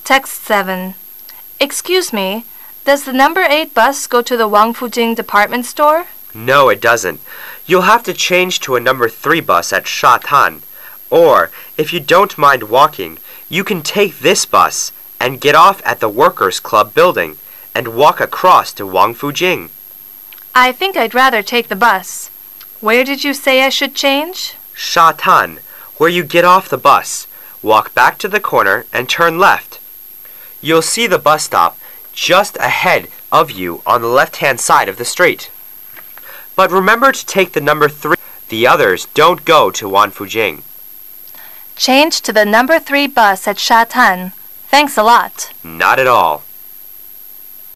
Text 7. Excuse me, does the number 8 bus go to the Wangfujing department store? No, it doesn't. You'll have to change to a number 3 bus at Shatan. Or, if you don't mind walking, you can take this bus and get off at the Workers' Club building and walk across to Wangfujing. I think I'd rather take the bus. Where did you say I should change? Shatan, where you get off the bus. Walk back to the corner and turn left. You'll see the bus stop just ahead of you on the left-hand side of the street. But remember to take the number 3. The others don't go to Wangfujing. Change to the number 3 bus at Shatan. Thanks a lot. Not at all.